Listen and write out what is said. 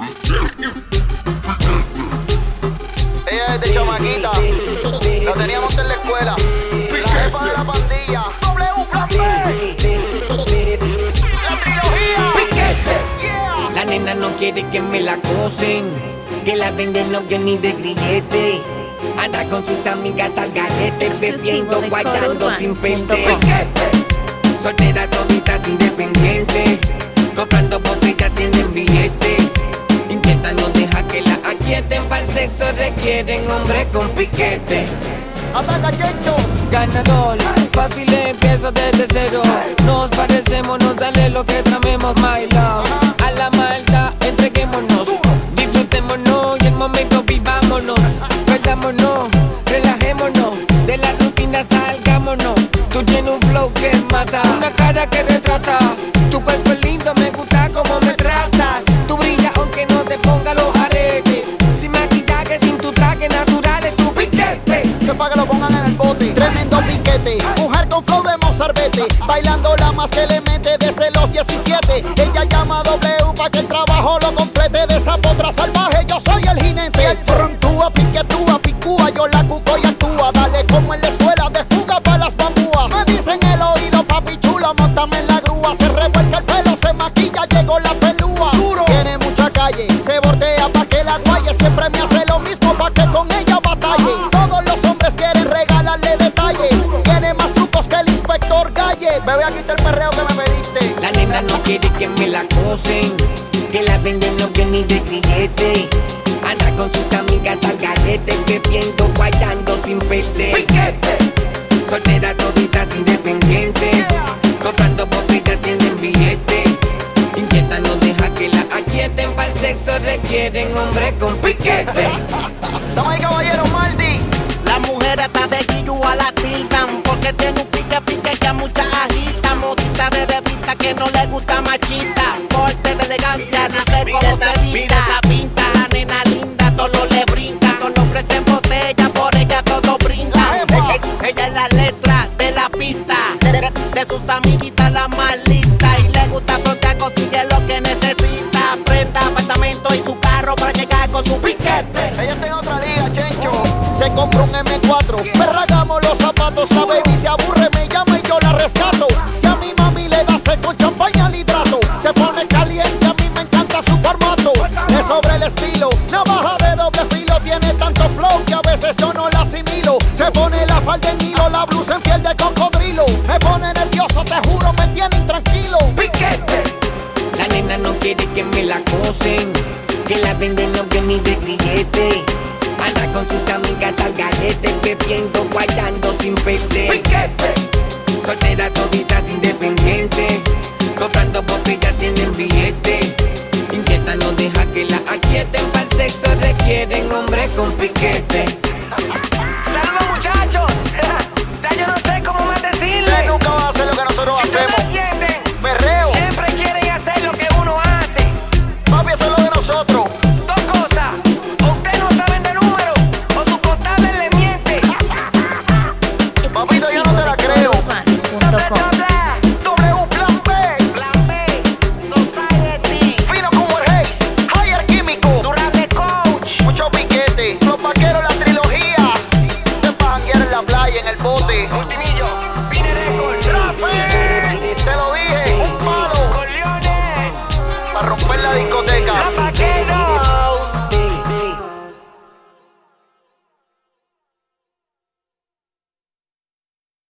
Ella desde chamaquita la teníamos en la escuela. La jefa de la pandilla. W Plan B. La trilogía. Yeah. La nena no quiere que me la acosen, que la venden no que ni de grillete. Anda con sus amigas al garete, bebiendo, guayando sin pente. Soltera toditas independiente, comprando botellas tienen billete. Inquieta no deja que la aquieten, para el sexo requieren hombre con piquete. Ataca Chencho. Ganador, fácil empiezo desde cero. Nos parecemos, nos sale lo que tramemos, my love. A la maldad, entreguémonos, disfrutémonos y el momento vivámonos. Perdámonos, relajémonos, de la rutina salgámonos. Tú tienes un flow que mata, una cara que retrata. Tu cuerpo es lindo, me gusta como me tratas. Tú brillas aunque no te ponga los aretes. Sin maquillaje, sin tu traje natural, es tu piquete. Que pa' que lo pongan en el bote. Tremendo piquete, mujer con flow de mozarbete, bailando la más que le mete desde los 17. Ella llama a W pa' que el trabajo lo complete. De esa potra salvaje yo soy el jinete. Frontúa, piquetúa, picúa, yo la cuco y actúa. Dale como en la escuela de fuga pa' las bambúas. Me dicen el oído, papi chulo, montame en la grúa. Se revuelca el pelo, se maquilla, llegó la pelúa. Tiene mucha calle, se bordea pa' que la guaye. Siempre me hace lo mismo pa' que con ella batalle. Todos los hombres quieren regalarle detalles. Tiene más trucos que el inspector Gallet. Bebé, aquí está el perreo que me pediste. La nena no quiere que me la acosen, que la venden no que ni de grillete. Anda con sus amigas al garete, bebiendo, guayando sin perder. Soltera toditas independiente, comprando botellas tienen billete. Inquieta no deja que la aquieten, para el sexo requieren hombre con piquete. Estamos ahí, caballero Maldi. Las mujeres hasta de guillúa la tildan, porque tiene un pique que a muchas agita. Modita de revista que no le gusta machita. Porte de elegancia, no sé cómo se vista. Esa pinta, la nena linda, todo le brinca. No le ofrecen botella, por ella todo brinda. Ella es la letra de la pista, de sus amiguitas la más lista. Y le gusta frontear, consigue lo que necesita. Prenda, apartamento y su carro para llegar con su piquete. Ella está en otra liga, Chencho. Se compró un M4, perragamos los zapatos. La baby se aburre, me llama y yo la rescato. Si a mi mami le da sed con champaña al hidrato, se pone caliente, a mí me encanta su formato. Es sobre el estilo, navaja de doble filo. Tiene tanto flow que a veces yo no la asimilo. Se pone la falda en hilo, la blusa en piel de cocodrilo. Me pone nervioso, te juro, me tiene intranquilo. Piquete. La nena no quiere que me la acosen, que la venden no que ni de grillete. Anda con sus amigas al garete, bebiendo, guayando sin perder. Soltera toditas independiente, comprando botellas tienen billete. Inquieta no deja que la aquieten, para el sexo requieren hombre con piquete. Saludos muchachos. Ya yo no sé cómo más decirle. Él nunca va a hacer lo que nosotros Si ustedes hacemos. entienden, Perreo. siempre quieren hacer lo que uno hace. Papi, eso es lo de nosotros. Dos cosas: o ustedes no saben de números, o su contable le miente. Papito, yo no te la creo. Bla, bla, bla. W Plan B. Plan B, Society, Fino como el Hayes. Higher Químico. Durante Coach. Mucho piquete. Los vaqueros, la trilogía. Se pa' janguear en la playa, en el bote. Multimillo, Pine Records, Rafe. Te lo dije. Un palo. Corleone, Para romper la discoteca. La Paqueta.